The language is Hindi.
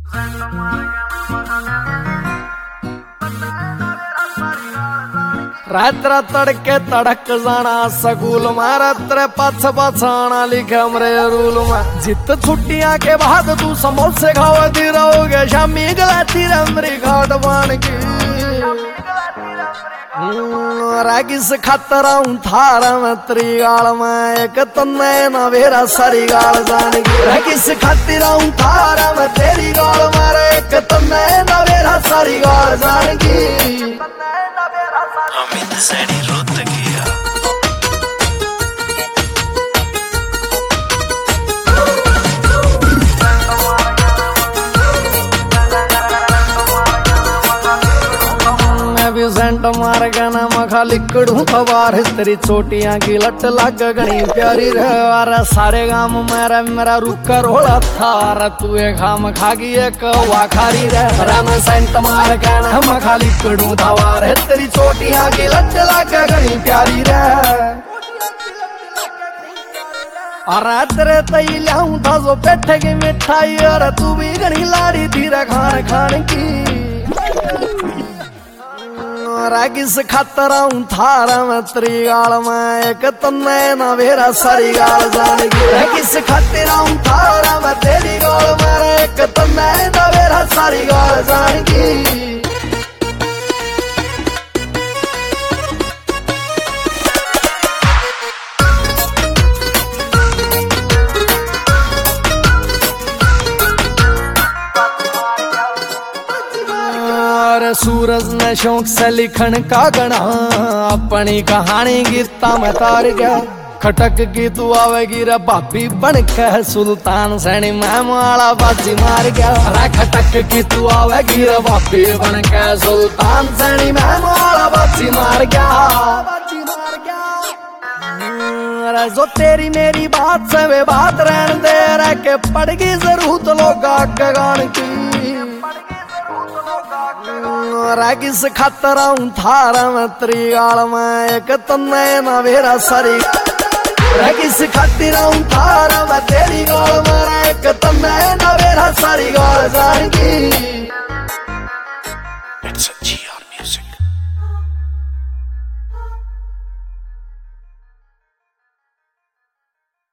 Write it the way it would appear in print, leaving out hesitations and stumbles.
रात्र तड़के तड़क जाना स्कूल में रात्र पछ पछाना लिखे हमरे रूल में जित छुट्टियां के बाद तू समोसे खावती रहोगे शामी गलाती रमरी घाट बन की रागिस खतरा थारा में त्रिगाल में एक तन्ने न वेरा सारी गाल जान की रागिस खतरा थारा में तेरी गाल में एक तन्ने न वेरा सारी गाल जान की अमित सैनी रोहतगिया मैं भी सेंट मार गाना मखा लिकड़ू खबार तेरी चोटियां की लट लग गणी प्यारी रे सारे गाम मेरा रुक रोड़ा था तू एक खाम खागी एक वाखारी रे मैं सेंट मार गाना मखा लिकड़ू खबार तेरी चोटियां की लट लग गणी प्यारी रे और तेरे तई लाऊं था जो पेठे की मिठाई और तू भी गणी लाड़ी थी खान खान की रागिस खतरा थारा में त्रिगाल में एक तन्ने न वेरा सारी गाल जान की रागिस खतरा थारा में तेरी गाल में एक तन्ने न वेरा सारी गाल जान की सूरज ने शौक से लिखन का गणा अपनी कहानी गीता में तार गया खटक की तू आवेगी रे भाभी बन के सुल्तान सैनी मैं माला बाजी मार गया अरे खटक की तू आवेगी रे भाभी बन के सुल्तान सैनी मैं माला बाजी मार गया अरे जो तेरी मेरी बात से वे बात रहने दे रहे के पड़गी जरूरत लोग आगे गान की रागिस खतरा थारा में त्रिगाल में एक तन्ने न वेरा सारी रागिस खतरा थारा में तेरी गाल में एक तन्ने न वेरा सारी गाल जान की